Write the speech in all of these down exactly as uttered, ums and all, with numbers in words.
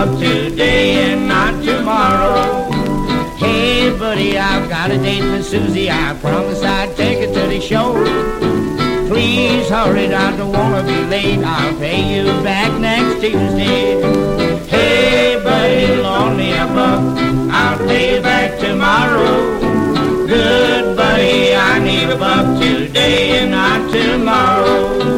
buck today and not tomorrow. Hey, buddy, I've got a date with Susie. I promised I'd take her to the show. Please hurry, I don't want to be late. I'll pay you back next Tuesday. Hey, buddy, loan me a buck. I'll pay you back tomorrow. Good buddy, I need a buck today and not tomorrow.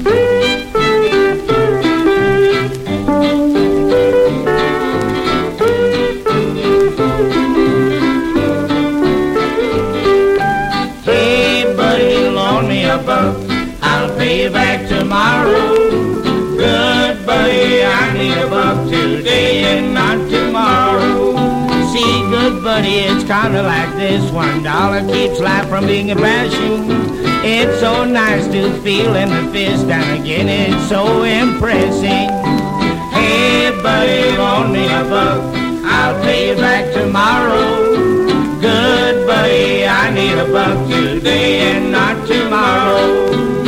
I'll pay you back tomorrow. Good buddy, I need a buck today and not tomorrow. See, good buddy, it's kinda like this. One dollar keeps life from being embarrassing. It's so nice to feel in the fist, and again it's so impressing. Hey buddy, loan me a buck. I'll pay you back tomorrow. Good buddy, I need a buck today and not tomorrow.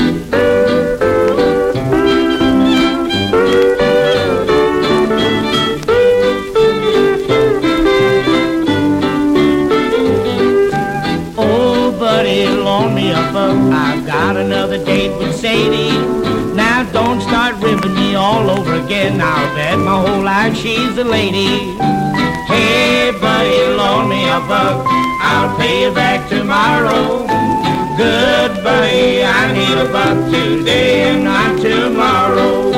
Oh, buddy, loan me a buck. I've got another date with Sadie. Now don't start ripping me all over again. I'll bet my whole life she's a lady. Hey, buddy, loan me a buck. I'll pay you back tomorrow. Good buddy, I need a buck today and not tomorrow.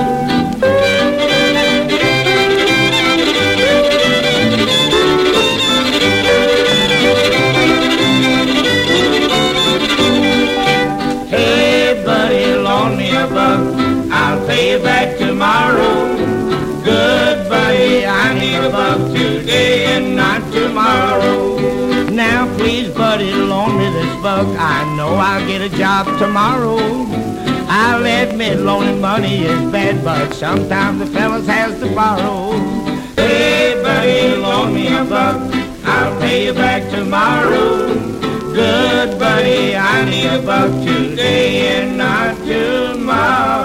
Hey, buddy, loan me a buck. I'll pay you back tomorrow. Good buddy, I need a buck today and not tomorrow. Now please, buddy, loan me this buck. I know I'll get a job tomorrow. I'll admit loaning money is bad, but sometimes the fellas has to borrow. Hey, buddy, loan me a buck. I'll pay you back tomorrow. Good buddy, I need a buck today and not tomorrow.